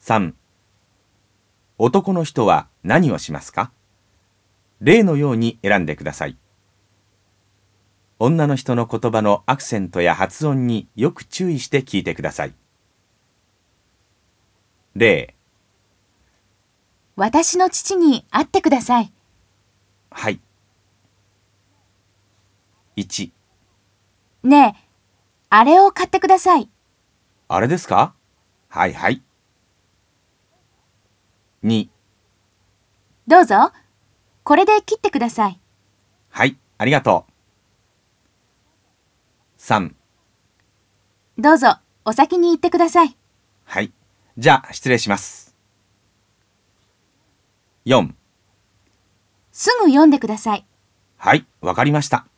3、男の人は何をしますか？例のように選んでください。女の人の言葉のアクセントや発音によく注意して聞いてください。例、 私の父に会ってください。 はい。1、 ねえ、あれを買ってください。 あれですか？はいはい。2、 どうぞ。これで切ってください。 はい、ありがとう。3、 どうぞ、お先に行ってください。 はい。じゃあ、失礼します。4、 すぐ読んでください。 はい、わかりました。